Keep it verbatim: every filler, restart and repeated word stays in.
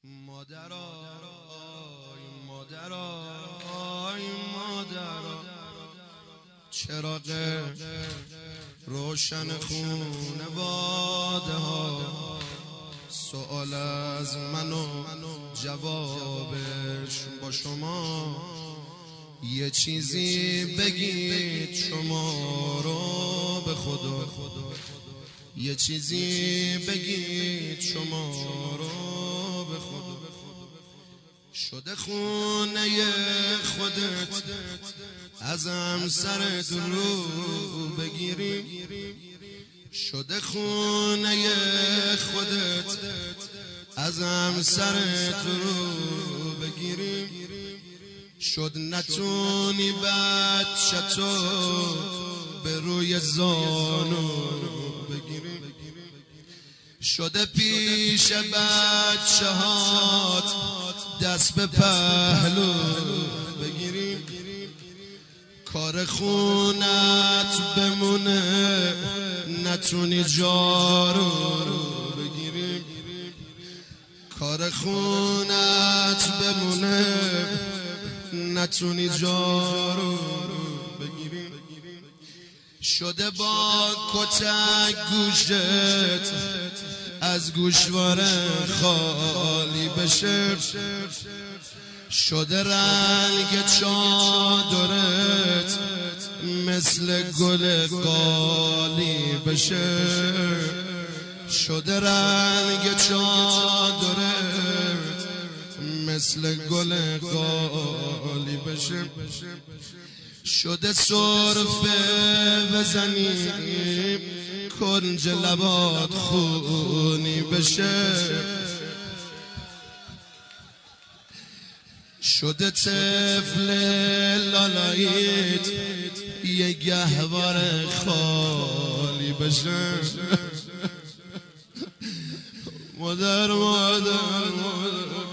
مادرای مادرای مادرا چراغ روشن خونواده ها، سوال از من و جوابش با شما. یه چیزی بگید شما رو به خدا، یه چیزی بگید شما رو به خدا. شده خونه خودت ازم سرت رو بگیری، شده خونه خودت ازم سرت رو بگیری. شد نتونی بچه‌تو به روی زانو بگیری، شده پیش بچه هات دست به پهلو بگیری. کار خونت بمونه نتونی جارو بگیری، کار خونت بمونه نتونی جارو بگیری. شده با کتک گوشت از گوشواره خالی بشه، شده رنگ چادرت مثل گل قالی بشه، شده رنگ چادرت مثل گل قالی بشه. شده سرفه بزنی کنج لبات خونی بشه، شده طفل لالاییت یه گهواره خالی بشه. مادر مادر مادر